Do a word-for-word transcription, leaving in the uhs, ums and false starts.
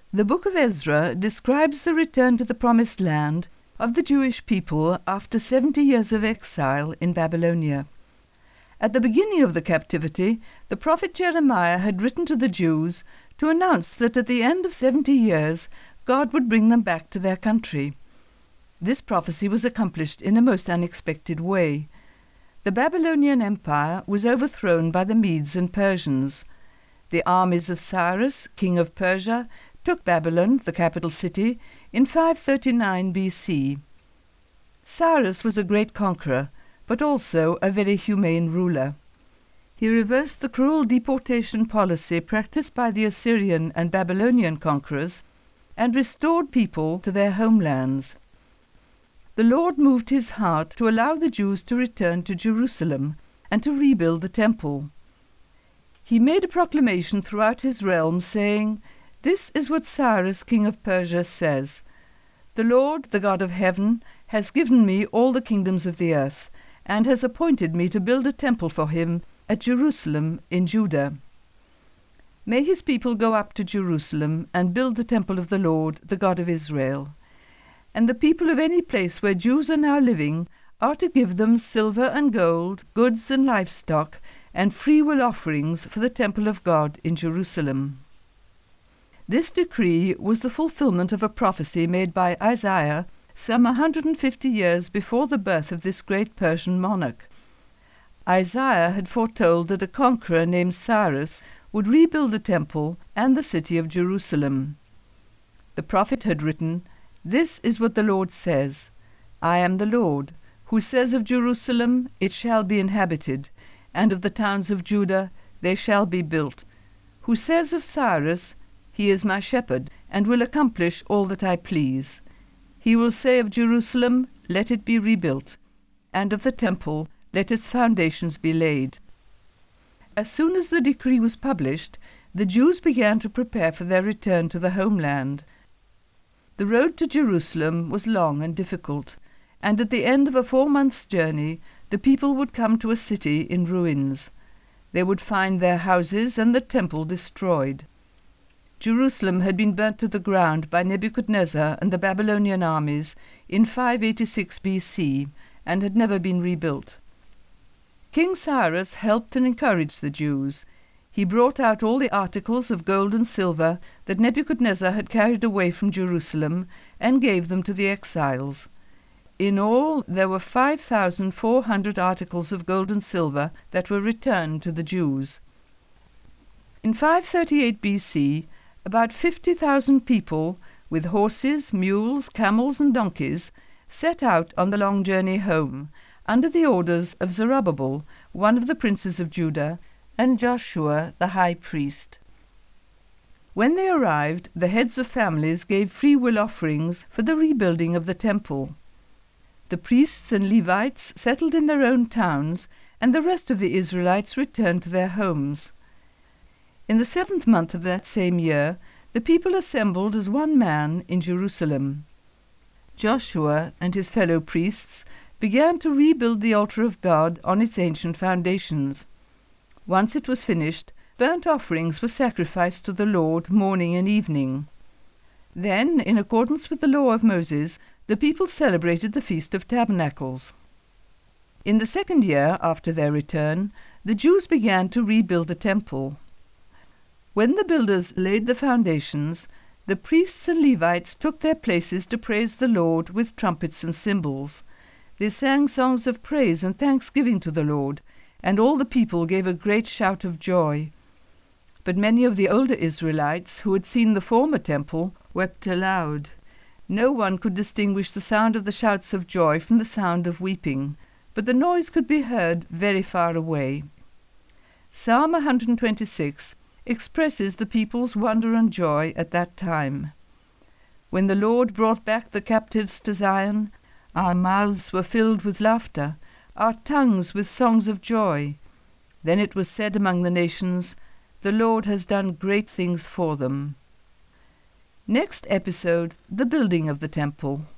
The book of Ezra describes the return to the promised land of the Jewish people after seventy years of exile in Babylonia. At the beginning of the captivity, the prophet Jeremiah had written to the Jews to announce that at the end of seventy years God would bring them back to their country. This prophecy was accomplished in a most unexpected way. The Babylonian Empire was overthrown by the Medes and Persians. The armies of Cyrus, king of Persia, took Babylon, the capital city, in five thirty-nine B C. Cyrus was a great conqueror, but also a very humane ruler. He reversed the cruel deportation policy practiced by the Assyrian and Babylonian conquerors and restored people to their homelands. The Lord moved his heart to allow the Jews to return to Jerusalem and to rebuild the temple. He made a proclamation throughout his realm, saying, "This is what Cyrus, king of Persia, says. The Lord, the God of heaven, has given me all the kingdoms of the earth, and has appointed me to build a temple for him at Jerusalem in Judah. May his people go up to Jerusalem and build the temple of the Lord, the God of Israel. And the people of any place where Jews are now living are to give them silver and gold, goods and livestock, and freewill offerings for the temple of God in Jerusalem." This decree was the fulfillment of a prophecy made by Isaiah some one hundred fifty years before the birth of this great Persian monarch. Isaiah had foretold that a conqueror named Cyrus would rebuild the temple and the city of Jerusalem. The prophet had written, "This is what the Lord says, I am the Lord, who says of Jerusalem, it shall be inhabited, and of the towns of Judah, they shall be built, who says of Cyrus, he is my shepherd, and will accomplish all that I please. He will say of Jerusalem, let it be rebuilt, and of the temple, let its foundations be laid." As soon as the decree was published, the Jews began to prepare for their return to the homeland. The road to Jerusalem was long and difficult, and at the end of a four months' journey, the people would come to a city in ruins. They would find their houses and the temple destroyed. Jerusalem had been burnt to the ground by Nebuchadnezzar and the Babylonian armies in five eighty-six B C and had never been rebuilt. King Cyrus helped and encouraged the Jews. He brought out all the articles of gold and silver that Nebuchadnezzar had carried away from Jerusalem and gave them to the exiles. In all, there were five thousand four hundred articles of gold and silver that were returned to the Jews. In five thirty-eight B C, about fifty thousand people, with horses, mules, camels, and donkeys, set out on the long journey home, under the orders of Zerubbabel, one of the princes of Judah, and Joshua the high priest. When they arrived, the heads of families gave free will offerings for the rebuilding of the temple. The priests and Levites settled in their own towns, and the rest of the Israelites returned to their homes. In the seventh month of that same year, the people assembled as one man in Jerusalem. Joshua and his fellow priests began to rebuild the altar of God on its ancient foundations. Once it was finished, burnt offerings were sacrificed to the Lord morning and evening. Then, in accordance with the law of Moses, the people celebrated the Feast of Tabernacles. In the second year after their return, the Jews began to rebuild the temple. When the builders laid the foundations, the priests and Levites took their places to praise the Lord with trumpets and cymbals. They sang songs of praise and thanksgiving to the Lord, and all the people gave a great shout of joy. But many of the older Israelites, who had seen the former temple, wept aloud. No one could distinguish the sound of the shouts of joy from the sound of weeping, but the noise could be heard very far away. Psalm one hundred twenty-six expresses the people's wonder and joy at that time. When the Lord brought back the captives to Zion, our mouths were filled with laughter, our tongues with songs of joy. Then it was said among the nations, the Lord has done great things for them. Next episode, the building of the temple.